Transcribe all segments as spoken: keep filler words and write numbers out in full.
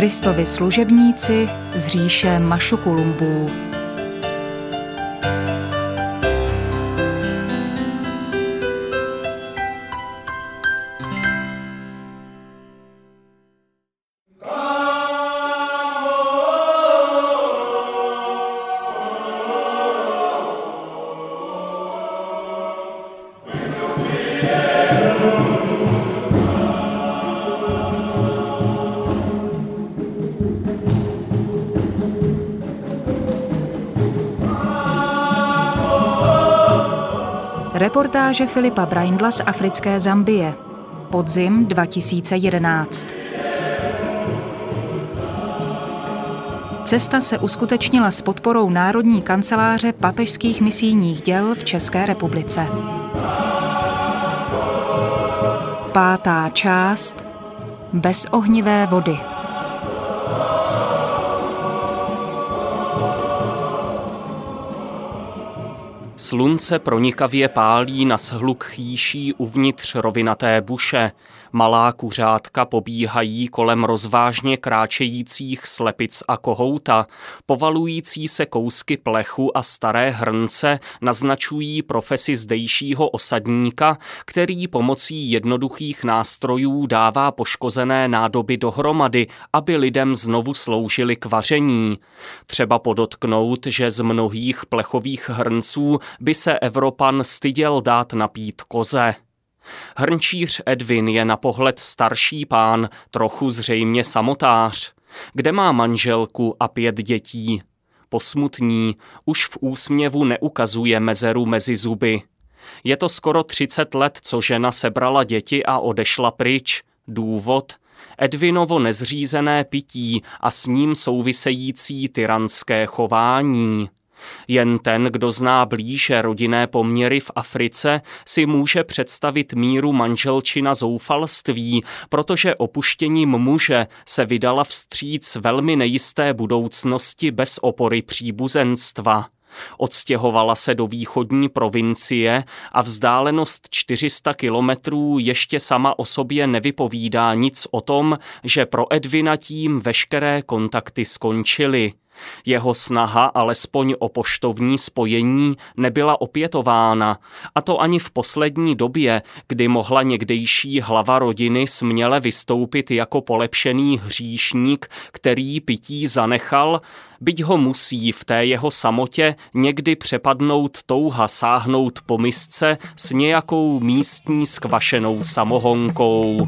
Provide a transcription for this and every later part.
Kristovi služebníci z říše Mašukulumbů. Reportáže Filipa Braindla z africké Zambie. Podzim dva tisíce jedenáct. Cesta se uskutečnila s podporou Národní kanceláře papežských misijních děl v České republice. Pátá část. Bez ohnivé vody. Slunce pronikavě pálí na shluk chýší uvnitř rovinaté buše. Malá kuřátka pobíhají kolem rozvážně kráčejících slepic a kohouta. Povalující se kousky plechu a staré hrnce naznačují profesi zdejšího osadníka, který pomocí jednoduchých nástrojů dává poškozené nádoby dohromady, aby lidem znovu sloužily k vaření. Třeba podotknout, že z mnohých plechových hrnců by se Evropan styděl dát napít koze. Hrnčíř Edwin je na pohled starší pán, trochu zřejmě samotář. Kde má manželku a pět dětí? Posmutní, už v úsměvu neukazuje mezeru mezi zuby. Je to skoro třicet let, co žena sebrala děti a odešla pryč. Důvod? Edwinovo nezřízené pití a s ním související tyranské chování. Jen ten, kdo zná blíže rodinné poměry v Africe, si může představit míru manželčina zoufalství, protože opuštěním muže se vydala vstříc velmi nejisté budoucnosti bez opory příbuzenstva. Odstěhovala se do východní provincie a vzdálenost čtyři sta kilometrů ještě sama o sobě nevypovídá nic o tom, že pro Edwina tím veškeré kontakty skončily. Jeho snaha alespoň o poštovní spojení nebyla opětována, a to ani v poslední době, kdy mohla někdejší hlava rodiny směle vystoupit jako polepšený hříšník, který pití zanechal, byť ho musí v té jeho samotě někdy přepadnout touha sáhnout po misce s nějakou místní skvašenou samohonkou.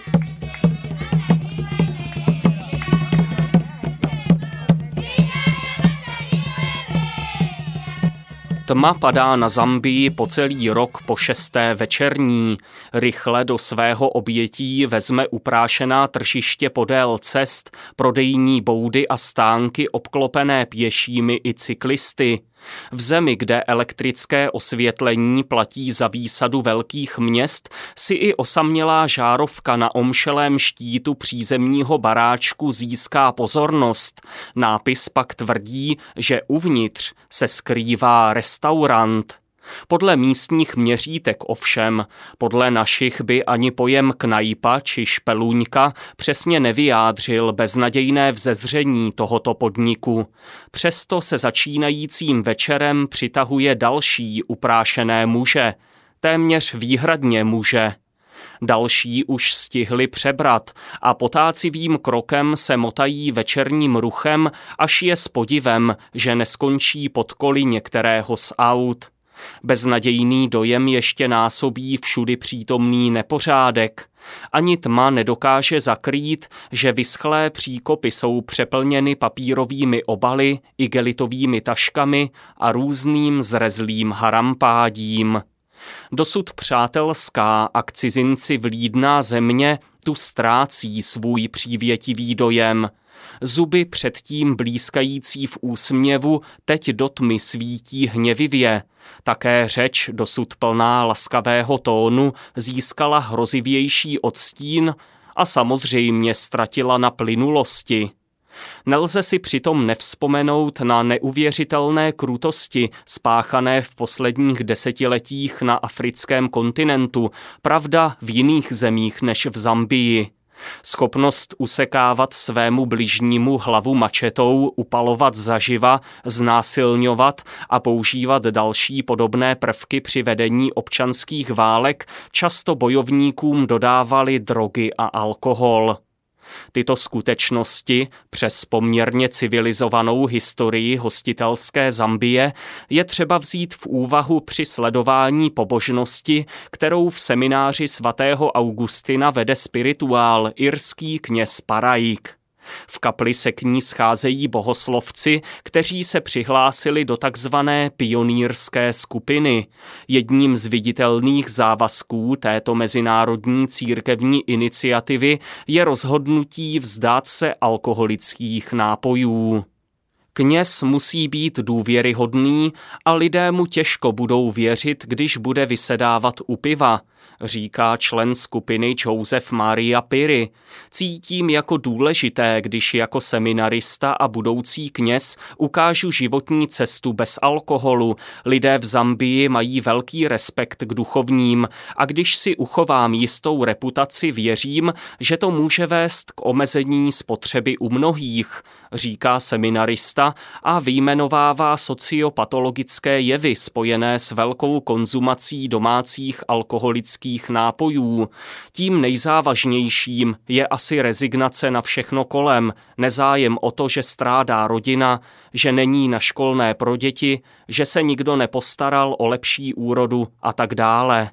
Tma padá na Zambii po celý rok po šesté večerní. Rychle do svého obětí vezme uprášená tržiště podél cest, prodejní boudy a stánky obklopené pěšími i cyklisty. V zemi, kde elektrické osvětlení platí za výsadu velkých měst, si i osamělá žárovka na omšelém štítu přízemního baráčku získá pozornost. Nápis pak tvrdí, že uvnitř se skrývá restaurant. Podle místních měřítek ovšem, podle našich by ani pojem knajpa či špeluňka přesně nevyjádřil beznadějné vzezření tohoto podniku. Přesto se začínajícím večerem přitahuje další uprášené muže, téměř výhradně muže. Další už stihli přebrat a potácivým krokem se motají večerním ruchem, až je s podivem, že neskončí pod koly některého z aut. Beznadějný dojem ještě násobí všudy přítomný nepořádek. Ani tma nedokáže zakrýt, že vyschlé příkopy jsou přeplněny papírovými obaly, igelitovými taškami a různým zrezlým harampádím. Dosud přátelská a k cizinci vlídná země tu ztrácí svůj přívětivý dojem. Zuby předtím blýskající v úsměvu teď do tmy svítí hněvivě. Také řeč, dosud plná laskavého tónu, získala hrozivější odstín a samozřejmě ztratila na plynulosti. Nelze si přitom nevzpomenout na neuvěřitelné krutosti spáchané v posledních desetiletích na africkém kontinentu, pravda v jiných zemích než v Zambii. Schopnost usekávat svému bližnímu hlavu mačetou, upalovat zaživa, znásilňovat a používat další podobné prvky při vedení občanských válek často bojovníkům dodávali drogy a alkohol. Tyto skutečnosti přes poměrně civilizovanou historii hostitelské Zambie je třeba vzít v úvahu při sledování pobožnosti, kterou v semináři svatého Augustina vede spirituál irský kněz Paraik. V kapli se k ní scházejí bohoslovci, kteří se přihlásili do takzvané pionýrské skupiny. Jedním z viditelných závazků této mezinárodní církevní iniciativy je rozhodnutí vzdát se alkoholických nápojů. Kněz musí být důvěryhodný a lidé mu těžko budou věřit, když bude vysedávat u piva, říká člen skupiny Joseph Maria Piri. Cítím jako důležité, když jako seminarista a budoucí kněz ukážu životní cestu bez alkoholu. Lidé v Zambii mají velký respekt k duchovním a když si uchovám jistou reputaci, věřím, že to může vést k omezení spotřeby u mnohých, říká seminarista a vyjmenovává sociopatologické jevy spojené s velkou konzumací domácích alkoholických nápojů. Tím nejzávažnějším je asi rezignace na všechno kolem, nezájem o to, že strádá rodina, že není na školné pro děti, že se nikdo nepostaral o lepší úrodu a tak dále.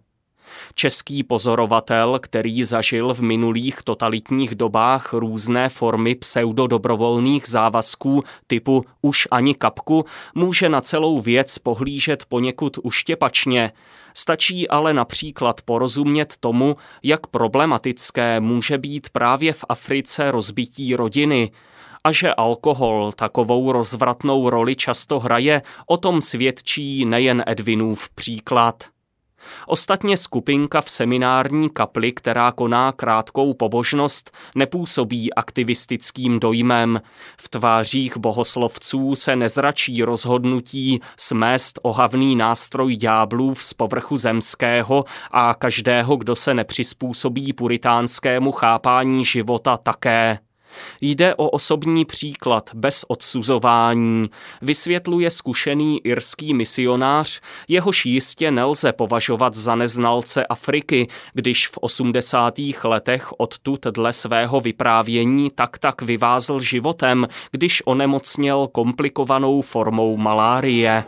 Český pozorovatel, který zažil v minulých totalitních dobách různé formy pseudodobrovolných závazků typu už ani kapku, může na celou věc pohlížet poněkud uštěpačně. Stačí ale například porozumět tomu, jak problematické může být právě v Africe rozbití rodiny. A že alkohol takovou rozvratnou roli často hraje, o tom svědčí nejen Edwinův příklad. Ostatně skupinka v seminární kapli, která koná krátkou pobožnost, nepůsobí aktivistickým dojmem. V tvářích bohoslovců se nezračí rozhodnutí smést ohavný nástroj ďáblův z povrchu zemského a každého, kdo se nepřizpůsobí puritánskému chápání života, také. Jde o osobní příklad bez odsuzování, vysvětluje zkušený irský misionář, jehož jistě nelze považovat za neznalce Afriky, když v osmdesátých letech odtud dle svého vyprávění tak tak vyvázl životem, když onemocněl komplikovanou formou malárie.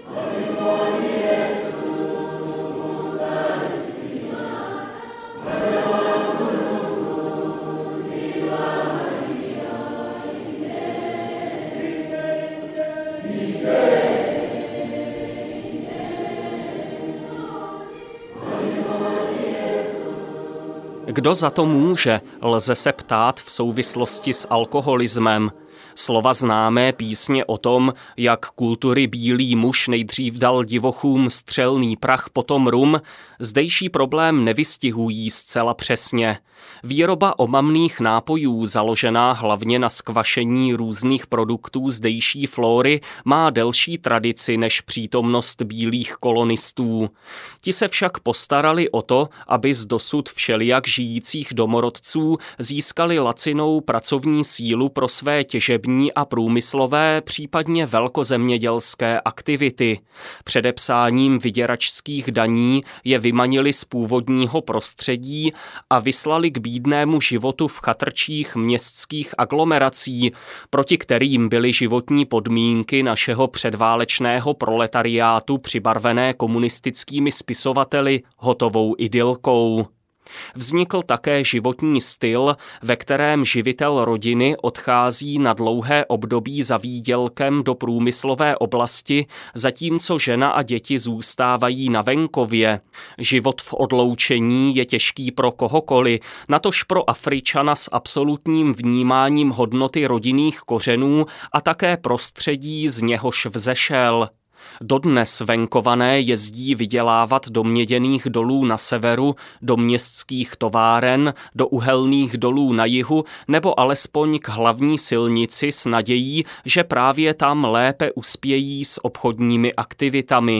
Kdo za to může, lze se ptát v souvislosti s alkoholismem. Slova známé písně o tom, jak kultury bílý muž nejdřív dal divochům střelný prach, potom rum, zdejší problém nevystihují zcela přesně. Výroba omamných nápojů, založená hlavně na skvašení různých produktů zdejší flóry, má delší tradici než přítomnost bílých kolonistů. Ti se však postarali o to, aby z dosud všelijak žijících domorodců získali lacinou pracovní sílu pro své těžební a průmyslové, případně velkozemědělské aktivity. Předepsáním vyděračských daní je vymanili z původního prostředí a vyslali k bídnému životu v chatrčích městských aglomerací, proti kterým byly životní podmínky našeho předválečného proletariátu přibarvené komunistickými spisovateli hotovou idylkou. Vznikl také životní styl, ve kterém živitel rodiny odchází na dlouhé období za výdělkem do průmyslové oblasti, zatímco žena a děti zůstávají na venkově. Život v odloučení je těžký pro kohokoliv, natož pro Afričana s absolutním vnímáním hodnoty rodinných kořenů a také prostředí, z něhož vzešel. Dodnes venkované jezdí vydělávat do měděných dolů na severu, do městských továren, do uhelných dolů na jihu nebo alespoň k hlavní silnici s nadějí, že právě tam lépe uspějí s obchodními aktivitami.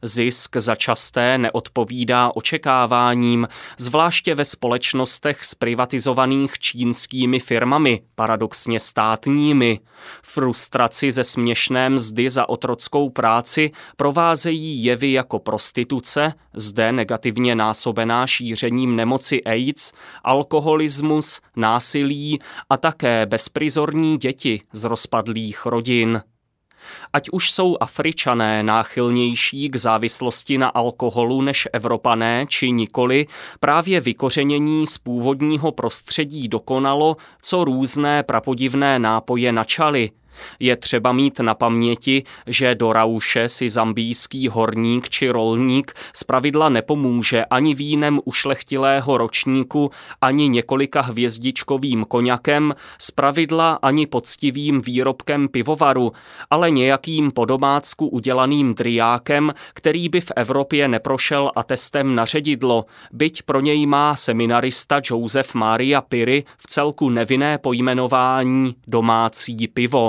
Zisk začasté neodpovídá očekáváním, zvláště ve společnostech zprivatizovaných čínskými firmami, paradoxně státními. Frustraci ze směšné mzdy za otrockou práci provázejí jevy jako prostituce, zde negativně násobená šířením nemoci AIDS, alkoholismus, násilí a také bezprizorní děti z rozpadlých rodin. Ať už jsou Afričané náchylnější k závislosti na alkoholu než Evropané, či nikoli, právě vykořenění z původního prostředí dokonalo, co různé prapodivné nápoje načaly. Je třeba mít na paměti, že do rauše si zambijský horník či rolník zpravidla nepomůže ani vínem ušlechtilého ročníku, ani několika hvězdičkovým koňakem, zpravidla ani poctivým výrobkem pivovaru, ale nějakým po domácku udělaným driákem, který by v Evropě neprošel atestem na ředidlo, byť pro něj má seminarista Joseph Maria Piri v celku nevinné pojmenování domácí pivo.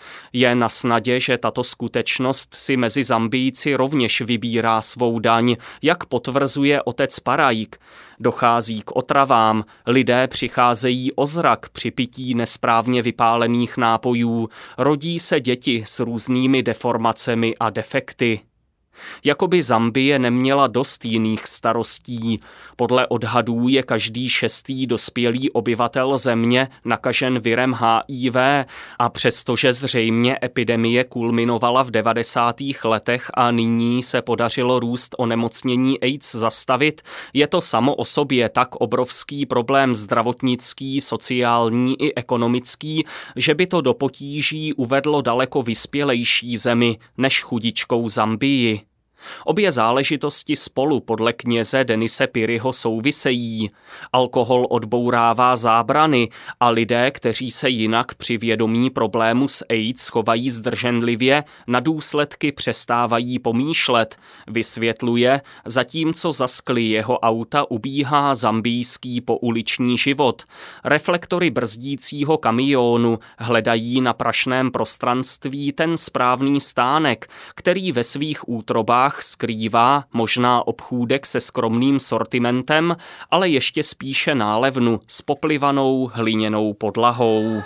Je na snadě, že tato skutečnost si mezi Zambijci rovněž vybírá svou daň, jak potvrzuje otec Paraik. Dochází k otravám, lidé přicházejí o zrak při pití nesprávně vypálených nápojů, rodí se děti s různými deformacemi a defekty. Jakoby Zambie neměla dost jiných starostí. Podle odhadů je každý šestý dospělý obyvatel země nakažen virem H I V a přestože zřejmě epidemie kulminovala v devadesátých letech a nyní se podařilo růst onemocnění AIDS zastavit, je to samo o sobě tak obrovský problém zdravotnický, sociální i ekonomický, že by to do potíží uvedlo daleko vyspělejší zemi než chudičkou Zambii. Obě záležitosti spolu podle kněze Denise Piriho souvisejí. Alkohol odbourává zábrany a lidé, kteří se jinak při vědomí problému s AIDS chovají zdrženlivě, na důsledky přestávají pomýšlet, vysvětluje, zatímco za skly jeho auta ubíhá zambijský pouliční život. Reflektory brzdícího kamionu hledají na prašném prostranství ten správný stánek, který ve svých útrobách skrývá možná obchůdek se skromným sortimentem, ale ještě spíše nálevnu s poplivanou hliněnou podlahou.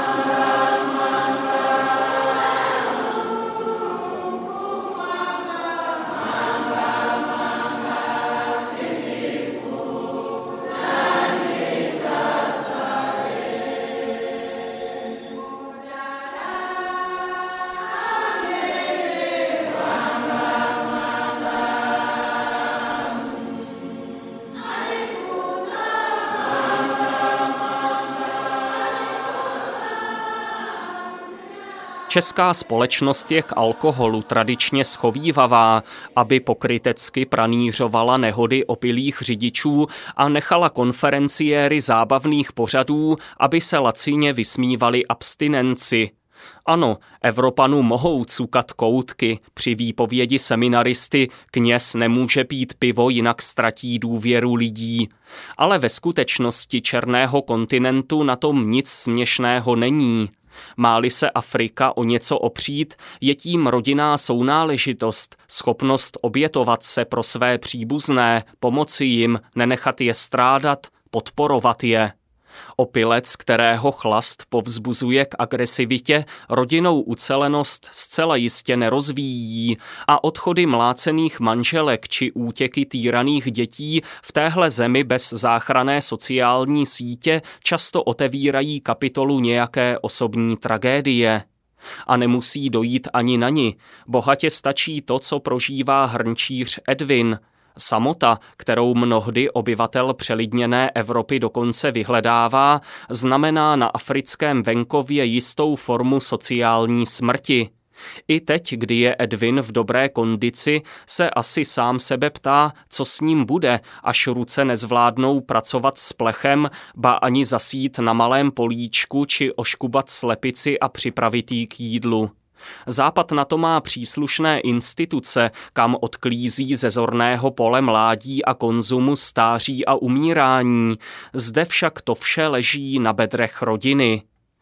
Česká společnost je k alkoholu tradičně schovívavá, aby pokrytecky pranířovala nehody opilých řidičů a nechala konferenciéry zábavných pořadů, aby se lacině vysmívali abstinenci. Ano, Evropanu mohou cukat koutky, při výpovědi seminaristy kněz nemůže pít pivo, jinak ztratí důvěru lidí. Ale ve skutečnosti černého kontinentu na tom nic směšného není. Má-li se Afrika o něco opřít, je tím rodinná sounáležitost, schopnost obětovat se pro své příbuzné, pomoci jim, nenechat je strádat, podporovat je. Opilec, kterého chlast povzbuzuje k agresivitě, rodinnou ucelenost zcela jistě nerozvíjí a odchody mlácených manželek či útěky týraných dětí v téhle zemi bez záchranné sociální sítě často otevírají kapitolu nějaké osobní tragédie. A nemusí dojít ani na ni. Bohatě stačí to, co prožívá hrnčíř Edwin. Samota, kterou mnohdy obyvatel přelidněné Evropy dokonce vyhledává, znamená na africkém venkově jistou formu sociální smrti. I teď, kdy je Edwin v dobré kondici, se asi sám sebe ptá, co s ním bude, až ruce nezvládnou pracovat s plechem, ba ani zasít na malém políčku či oškubat slepici a připravit jí k jídlu. Západ na to má příslušné instituce, kam odklízí ze zorného pole mládí a konzumu stáří a umírání. Zde však to vše leží na bedrech rodiny.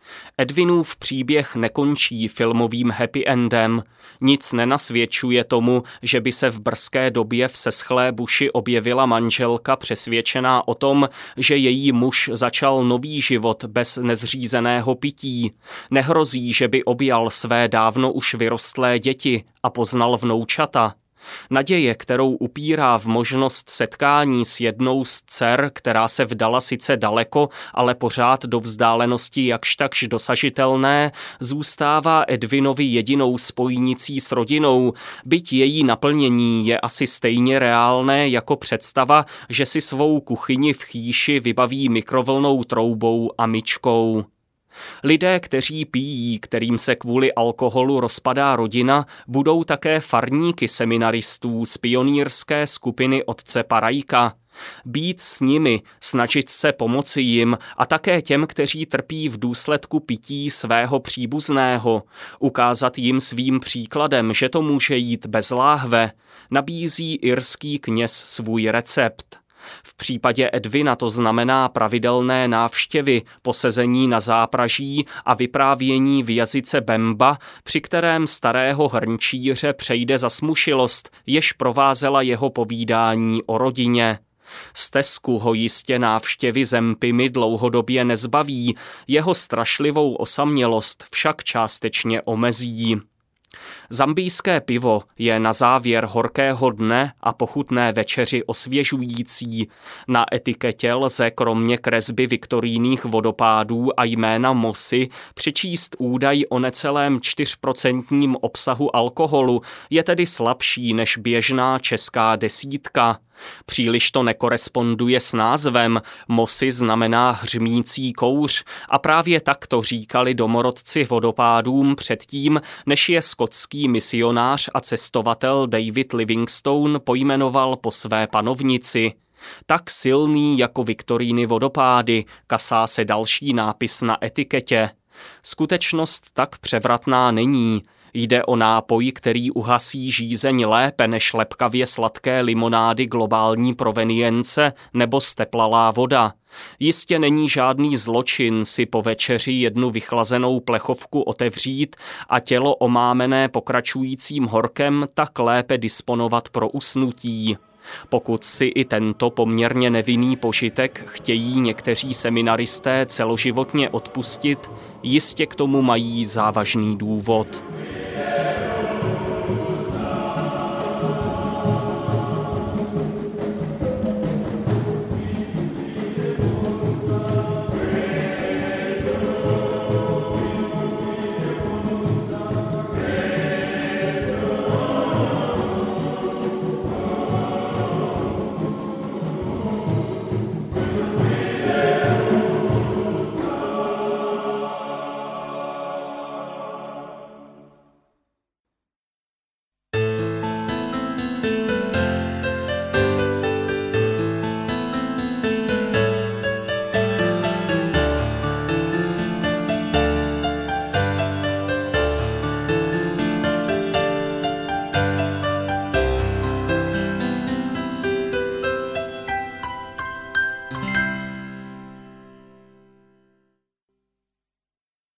Edwinův příběh nekončí filmovým happy endem. Nic nenasvědčuje tomu, že by se v brzké době v seschlé buši objevila manželka přesvědčená o tom, že její muž začal nový život bez nezřízeného pití. Nehrozí, že by objal své dávno už vyrostlé děti a poznal vnoučata. Naděje, kterou upírá v možnost setkání s jednou z dcer, která se vdala sice daleko, ale pořád do vzdálenosti jakž takž dosažitelné, zůstává Edwinovi jedinou spojnicí s rodinou, byť její naplnění je asi stejně reálné jako představa, že si svou kuchyni v chýši vybaví mikrovlnnou troubou a myčkou. Lidé, kteří pijí, kterým se kvůli alkoholu rozpadá rodina, budou také farníky seminaristů z pionýrské skupiny otce Parajka. Být s nimi, snažit se pomoci jim a také těm, kteří trpí v důsledku pití svého příbuzného, ukázat jim svým příkladem, že to může jít bez láhve, nabízí irský kněz svůj recept. V případě Edwina to znamená pravidelné návštěvy, posezení na zápraží a vyprávění v jazyce Bemba, při kterém starého hrnčíře přejde zasmušilost, jež provázela jeho povídání o rodině. Stezku ho jistě návštěvy Zempimy dlouhodobě nezbaví, jeho strašlivou osamělost však částečně omezí. Zambijské pivo je na závěr horkého dne a pochutné večeři osvěžující. Na etiketě lze kromě kresby viktorijních vodopádů a jména Mossy přečíst údaj o necelém čtyřprocentním obsahu alkoholu, je tedy slabší než běžná česká desítka. Příliš to nekoresponduje s názvem, Mossy znamená hřmící kouř a právě tak to říkali domorodci vodopádům předtím, než je skotský misionář a cestovatel David Livingstone pojmenoval po své panovnici. Tak silný jako Viktoríny vodopády, kasá se další nápis na etiketě. Skutečnost tak převratná není. Jde o nápoj, který uhasí žízeň lépe než lepkavě sladké limonády globální provenience nebo steplalá voda. Jistě není žádný zločin si po večeři jednu vychlazenou plechovku otevřít a tělo omámené pokračujícím horkem tak lépe disponovat pro usnutí. Pokud si i tento poměrně nevinný požitek chtějí někteří seminaristé celoživotně odpustit, jistě k tomu mají závažný důvod.